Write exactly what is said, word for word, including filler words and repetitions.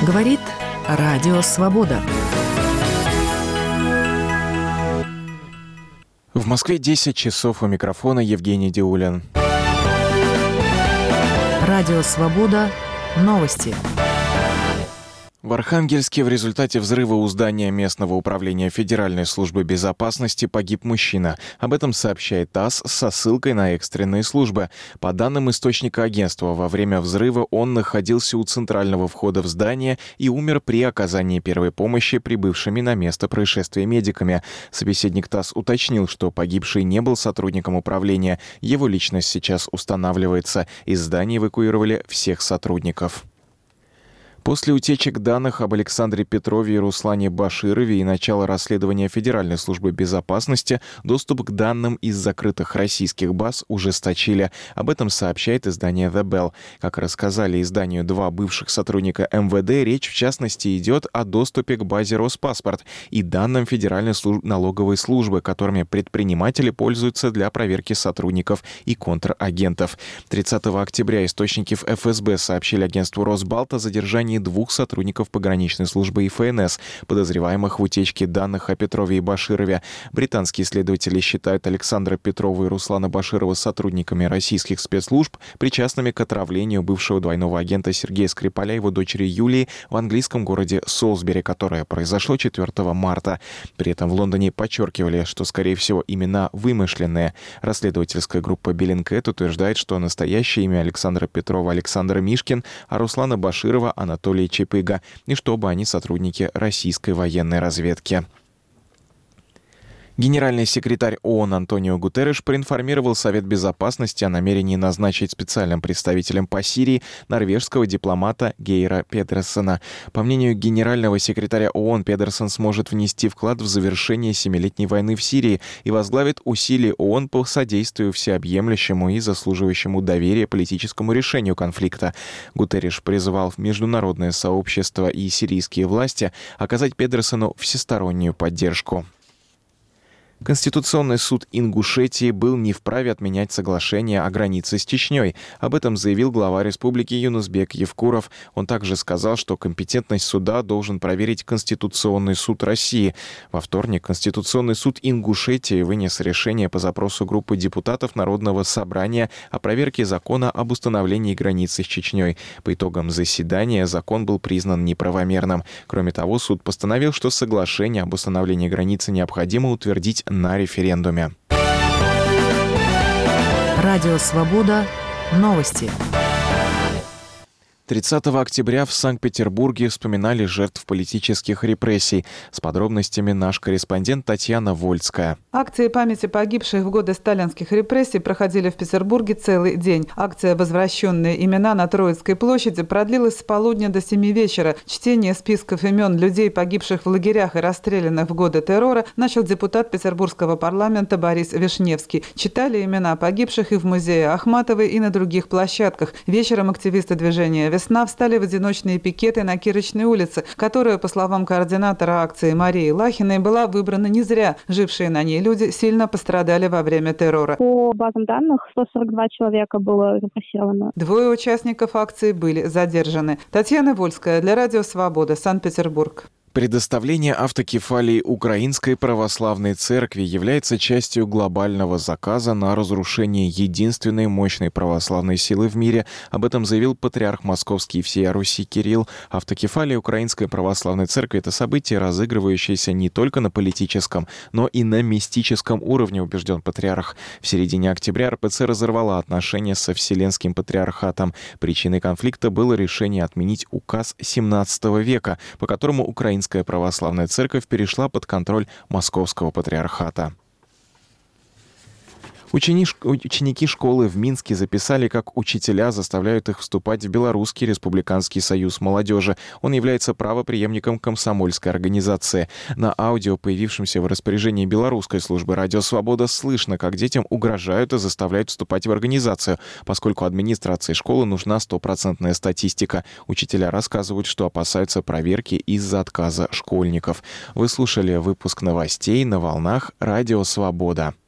Говорит Радио Свобода. В Москве десять часов, у микрофона Евгений Диулин. Радио Свобода. Новости. В Архангельске в результате взрыва у здания местного управления Федеральной службы безопасности погиб мужчина. Об этом сообщает ТАСС со ссылкой на экстренные службы. По данным источника агентства, во время взрыва он находился у центрального входа в здание и умер при оказании первой помощи прибывшими на место происшествия медиками. Собеседник ТАСС уточнил, что погибший не был сотрудником управления. Его личность сейчас устанавливается. Из здания эвакуировали всех сотрудников. После утечек данных об Александре Петрове и Руслане Баширове и начала расследования Федеральной службы безопасности доступ к данным из закрытых российских баз ужесточили. Об этом сообщает издание The Bell. Как рассказали изданию два бывших сотрудника эм вэ дэ, речь в частности идет о доступе к базе Роспаспорт и данным Федеральной служ... налоговой службы, которыми предприниматели пользуются для проверки сотрудников и контрагентов. тридцатого октября источники в эф эс бэ сообщили агентству Росбалт о задержании двух сотрудников пограничной службы и эф эн эс, подозреваемых в утечке данных о Петрове и Баширове. Британские следователи считают Александра Петрова и Руслана Баширова сотрудниками российских спецслужб, причастными к отравлению бывшего двойного агента Сергея Скрипаля и его дочери Юлии в английском городе Солсбери, которое произошло четвёртого марта. При этом в Лондоне подчеркивали, что, скорее всего, имена вымышленные. Расследовательская группа Bellingcat утверждает, что настоящее имя Александра Петрова Александр Мишкин, а Руслана Баширова Анатолий Чепыга, и чтобы они сотрудники российской военной разведки. Генеральный секретарь ООН Антонио Гутерреш проинформировал Совет Безопасности о намерении назначить специальным представителем по Сирии норвежского дипломата Гейра Педерсена. По мнению генерального секретаря ООН, Педерсен сможет внести вклад в завершение семилетней войны в Сирии и возглавит усилия ООН по содействию всеобъемлющему и заслуживающему доверия политическому решению конфликта. Гутерреш призывал международное сообщество и сирийские власти оказать Педерсену всестороннюю поддержку. Конституционный суд Ингушетии был не вправе отменять соглашение о границе с Чечней. Об этом заявил глава республики Юнусбек Евкуров. Он также сказал, что компетентность суда должен проверить Конституционный суд России. Во вторник Конституционный суд Ингушетии вынес решение по запросу группы депутатов Народного собрания о проверке закона об установлении границы с Чечней. По итогам заседания закон был признан неправомерным. Кроме того, суд постановил, что соглашение об установлении границы необходимо утвердить на референдуме. Радио Свобода. Новости. тридцатого октября в Санкт-Петербурге вспоминали жертв политических репрессий. С подробностями наш корреспондент Татьяна Вольская. Акции памяти погибших в годы сталинских репрессий проходили в Петербурге целый день. Акция «Возвращенные имена» на Троицкой площади продлилась с полудня до семи вечера. Чтение списков имен людей, погибших в лагерях и расстрелянных в годы террора, начал депутат Петербургского парламента Борис Вишневский. Читали имена погибших и в музее Ахматовой, и на других площадках. Вечером активисты движения «Весна» встали в одиночные пикеты на Кирочной улице, которая, по словам координатора акции Марии Лахиной, была выбрана не зря. Жившие на ней люди сильно пострадали во время террора. По базам данных, сто сорок два человека было репрессировано. Двое участников акции были задержаны. Татьяна Вольская для Радио Свобода, Санкт-Петербург. Предоставление автокефалии Украинской Православной Церкви является частью глобального заказа на разрушение единственной мощной православной силы в мире. Об этом заявил патриарх Московский и всея Руси Кирилл. Автокефалия Украинской Православной Церкви – это событие, разыгрывающееся не только на политическом, но и на мистическом уровне, убежден патриарх. В середине октября эр пэ цэ разорвала отношения со Вселенским патриархатом. Причиной конфликта было решение отменить указ семнадцатого века, по которому Украинская Православная Церковь перешла под контроль Московского патриархата. Ученики школы в Минске записали, как учителя заставляют их вступать в Белорусский республиканский союз молодежи. Он является правопреемником комсомольской организации. На аудио, появившемся в распоряжении белорусской службы «Радио Свобода», слышно, как детям угрожают и заставляют вступать в организацию, поскольку администрации школы нужна стопроцентная статистика. Учителя рассказывают, что опасаются проверки из-за отказа школьников. Вы слушали выпуск новостей на волнах «Радио Свобода».